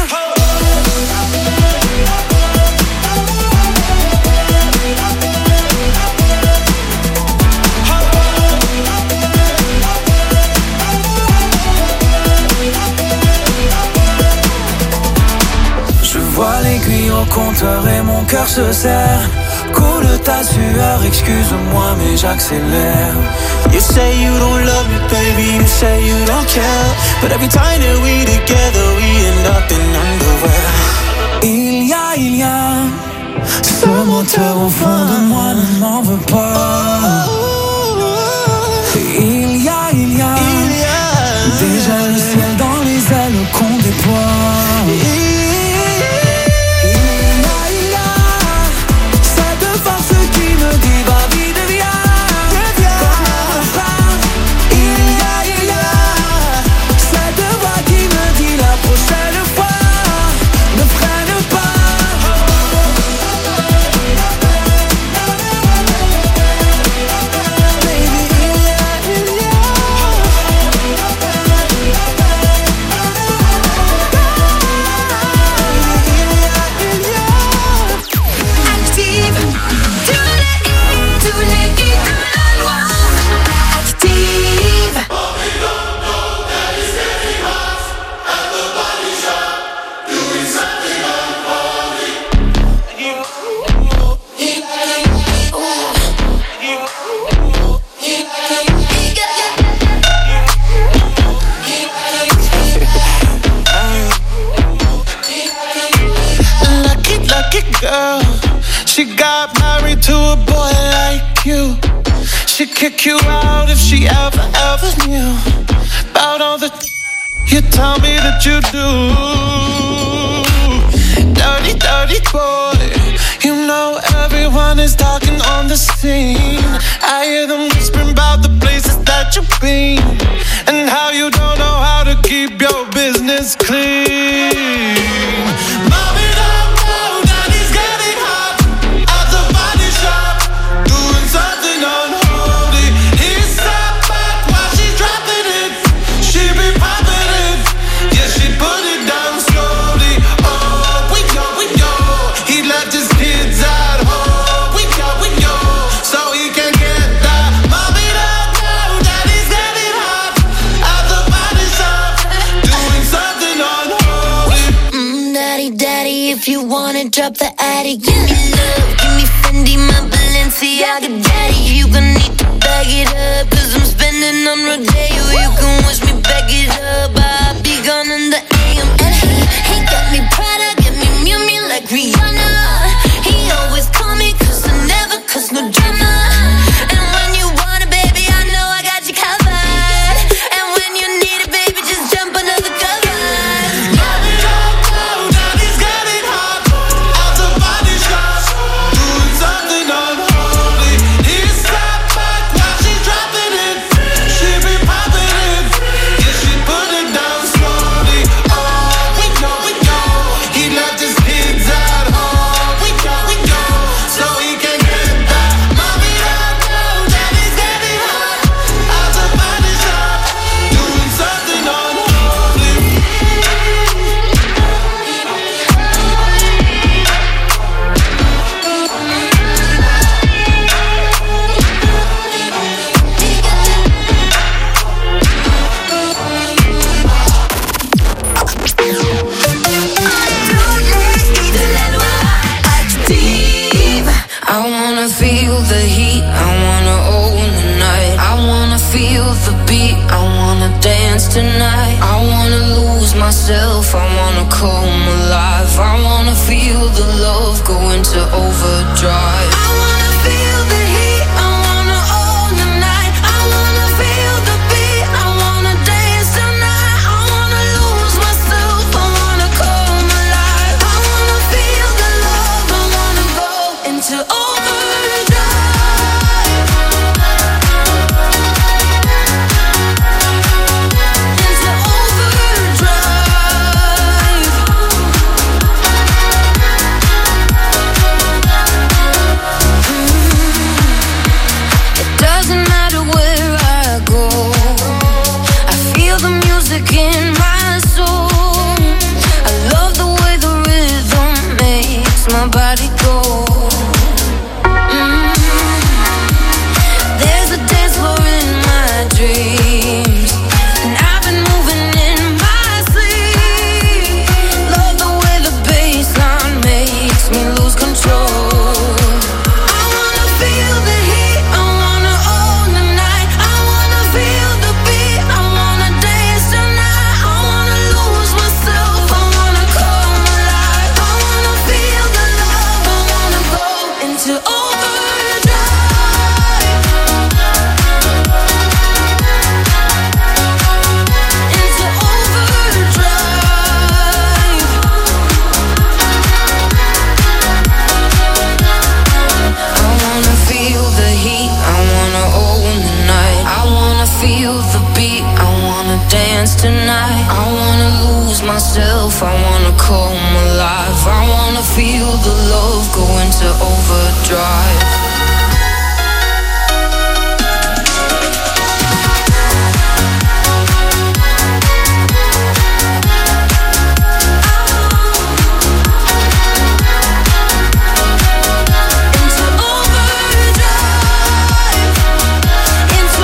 Vois l'aiguille au compteur et mon cœur se serre. Coule ta sueur, excuse-moi mais j'accélère. You say you don't love me, baby, you say you don't care, but every time that we together, we end up in underwear. Il y a ce moteur au fond de moi, ne m'en veux pas. Il y a déjà le ciel dans les ailes qu'on déploie. Girl, she got married to a boy like you. She'd kick you out if she ever knew about all the you tell me that you do. Dirty, dirty boy, you know everyone everyone is talking on the scene. I hear them whispering about the places that you've been and how you don't know how to keep your business clean. Mom it up now, daddy's getting hot at the body shop, doing something unholy. He's sat back while she's dropping it. She be popping it, yeah, she put it down slowly. Oh, we go, he left his kids at home. We go, so he can get that. Mom it up now, daddy's getting hot at the body shop, doing something unholy. Daddy, if you wanna drop the attic, give me love, give me Fendi, my Balenciaga. Daddy, you gon' need to bag it up, 'cause I'm spending on Rodeo. You can wish me back it up, I'll be gone in the AM. And he got me Prada, got me Miu Miu like Rihanna. He always call me 'cause I never cause no drama. And when you want it, baby, I know I got you covered. And when you need it, baby, just jump under the covers. Mom it up now, daddy's getting hot at the body shop, doing something unholy. He's sat back while she's dropping it. She be popping it, yeah, she put it down slowly. Oh, we go, he left his kids at home. We go, so he can get that. Mom it up now, daddy's getting hot at the body shop, doing something unholy. I wanna feel the heat, I wanna own the night. I wanna feel the beat, I wanna dance tonight. I wanna lose myself, I wanna come alive. I wanna feel the love go into overdrive. I wanna feel the heat, I wanna own the night. I wanna feel the beat, I wanna dance tonight. I wanna lose myself, I wanna come alive. I wanna feel the love, I wanna go into overdrive. Doesn't matter where I go, I feel the music in my soul. I love the way the rhythm makes my body go. There's a dance floor in my dreams, and I've been moving in my sleep. Love the way the bassline makes me lose control. I wanna feel the heat, I wanna own the night. I wanna feel the beat, I wanna dance tonight. I wanna lose myself, I wanna come alive. I wanna feel the love, I wanna go into overdrive. Into overdrive. I wanna feel the heat, I wanna own the night. I wanna feel the beat, I wanna dance tonight. I wanna lose myself, I wanna come alive. I wanna feel the love go into overdrive. Into overdrive. Into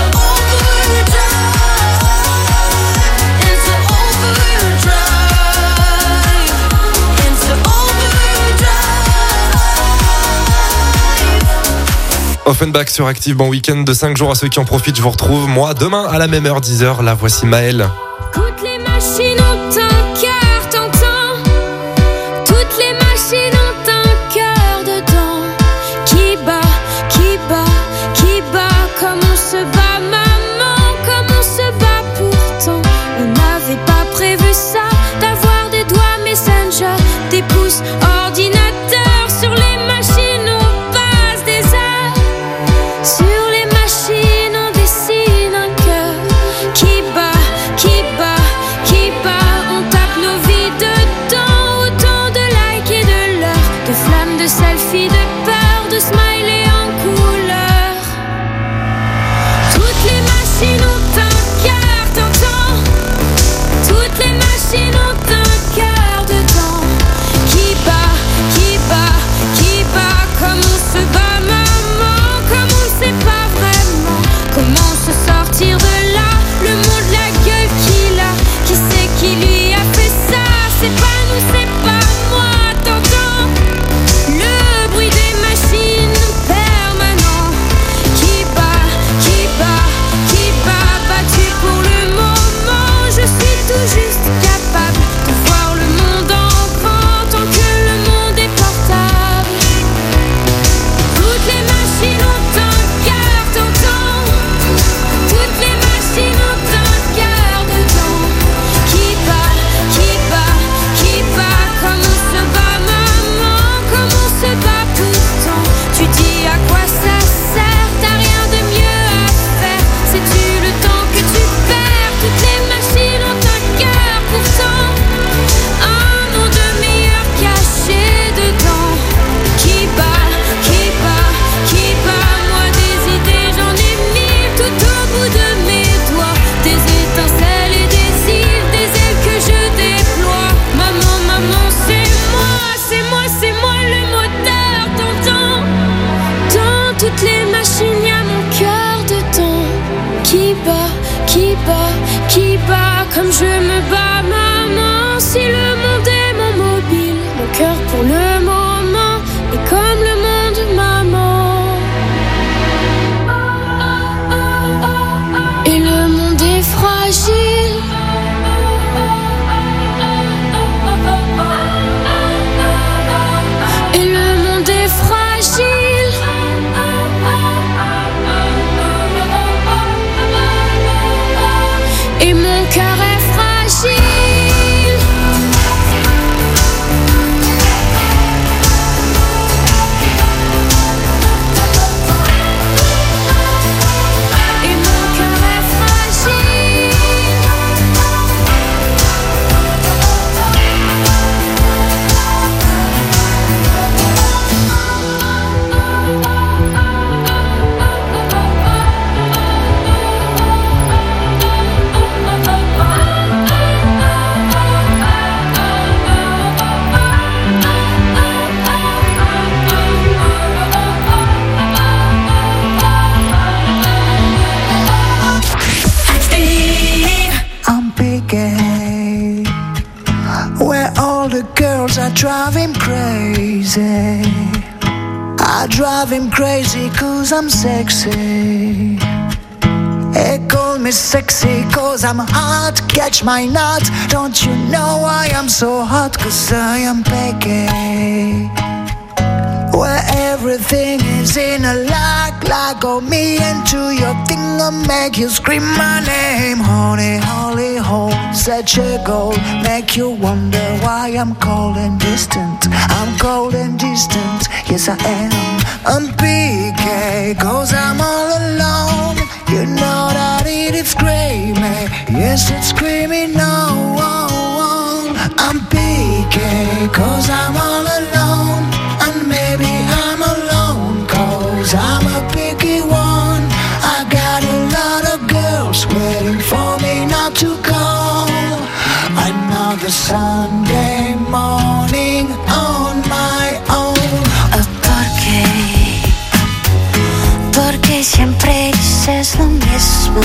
overdrive. Into overdrive. Into overdrive. Offenbach sur Active, bon week-end de 5 jours à ceux qui en profitent. Je vous retrouve moi demain à la même heure, 10h. Là voici Maël. Toutes les machines ont un cœur, t'entends? Toutes les machines ont un cœur dedans qui bat, qui bat, qui bat. Comme on se bat, maman, comme on se bat pourtant. On n'avait pas prévu ça, d'avoir des doigts Messenger, des pouces ordinateurs. Sur les machines on passe drive him crazy. I drive him crazy 'cause I'm sexy. They call me sexy 'cause I'm hot. Catch my nut. Don't you know why I'm so hot? 'Cause I am Peggy. Where everything is in a lock of me into your thing and make you scream my name. Honey, holy hole, such a goal. Make you wonder why I'm cold and distant. I'm cold and distant, yes I am. I'm PK, 'cause I'm all alone. You know that it's screaming, yes it's screaming no. I'm PK, 'cause I'm all alone. And maybe I'm alone 'cause I'm a picky one. I got a lot of girls waiting for me not to call. Another Sunday morning on my own. Porque siempre dices lo mismo.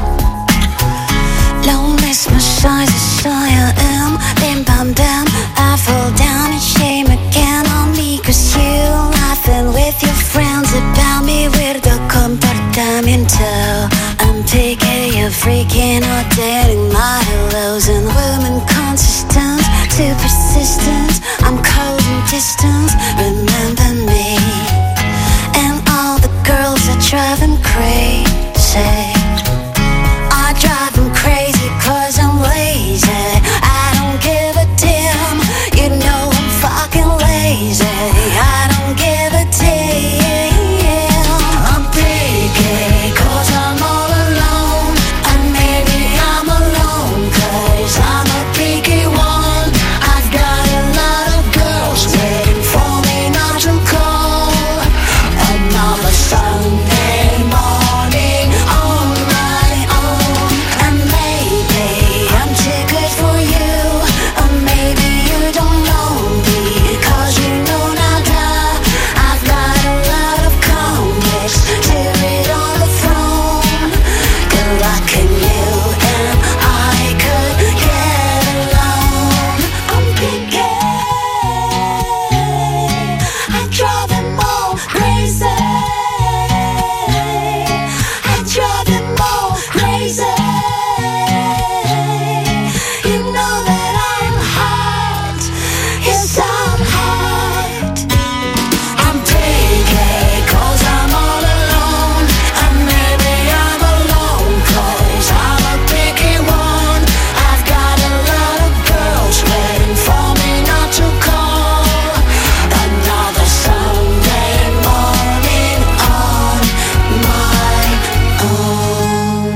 Lo mismo soy, I am. Bim bam bam, I fall down and shame again on me. 'Cause you laughing with your friends about me. Weirdo comportamiento. I'm taking a freaking out, dating my hellos. And women consistent, too persistent. I'm cold and distant, remember me. And all the girls are driving crazy. I drive them crazy 'cause I'm lazy. I don't give a damn, you know I'm fucking lazy. I don't give a damn. I'm picky 'cause I'm all alone. And maybe I'm alone 'cause I'm a picky one. I've got a lot of girls waiting for me not to call. Another Sunday morning on my own. And maybe I'm too good for you. Or maybe you don't know me 'cause you know nada. I've got a lot of complex to read on the throne. Good luck in you and I could get along. I'm picky. I drive them all crazy. I drive them all crazy. You know that I'm hot. Yes, I'm hot. I'm picky 'cause I'm all alone. And maybe I'm alone 'cause I'm a picky one. I've got a lot of girls waiting for me not to call. Another Sunday morning on my own.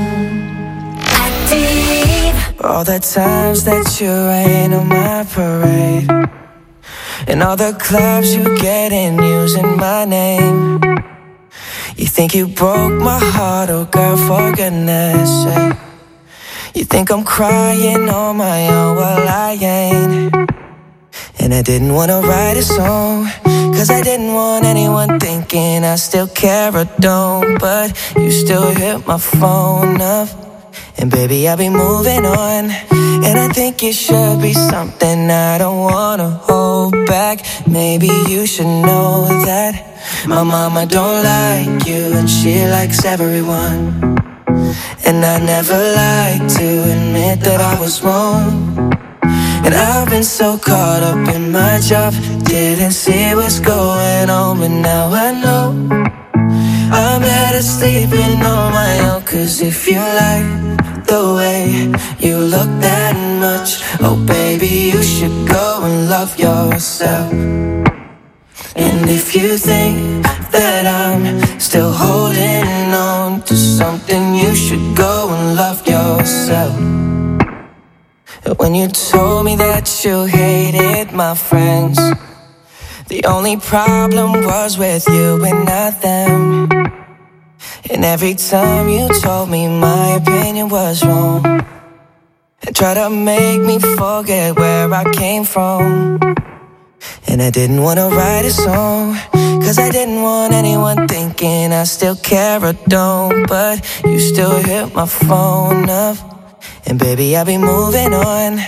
Active. All the times that you rain on my parade, and all the clubs you get in using my name. You think you broke my heart, oh girl, for goodness sake. You think I'm crying on my own, well I ain't. And I didn't wanna write a song, 'cause I didn't want anyone thinking I still care or don't. But you still hit my phone up, and baby I'll be moving on. And I think it should be something I don't wanna hold back. Maybe you should know that my mama don't like you, and she likes everyone. And I never like to admit that I was wrong. And I've been so caught up in my job, didn't see what's going on. But now I know I'm better sleeping on my own. 'Cause if you like the way you look that much, oh baby, you should go and love yourself. And if you think that I'm still holding on to something, you should go and love yourself. When you told me that you hated my friends, the only problem was with you and not them. And every time you told me my opinion was wrong, and try to make me forget where I came from. And I didn't wanna write a song, 'cause I didn't want anyone thinking I still care or don't. But you still hit my phone up, and baby I'll be moving on.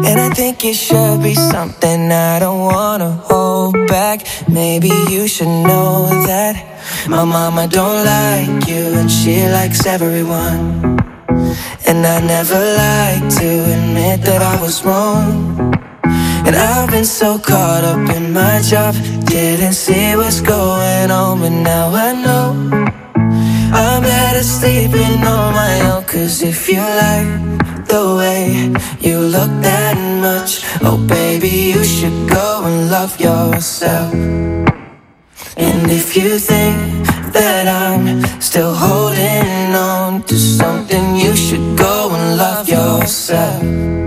And I think it should be something I don't wanna hold back. Maybe you should know that my mama don't like you and she likes everyone. And I never like to admit that I was wrong. And I've been so caught up in my job, didn't see what's going on, but now I know I'm better sleeping on my own. Cause if you like the way you look that much, oh baby, you should go and love yourself. And if you think that I'm still holding on to something, you should go and love yourself.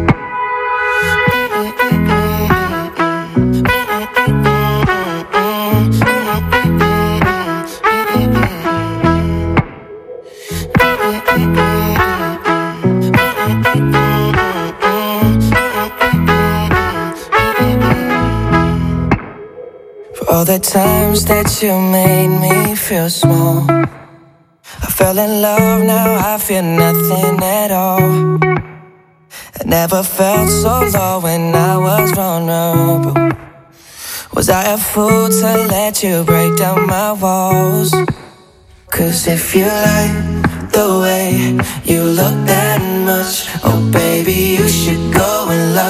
All the times that you made me feel small, I fell in love, now I feel nothing at all. I never felt so low when I was vulnerable. Was I a fool to let you break down my walls? Cause if you like the way you look that much, oh baby, you should go and love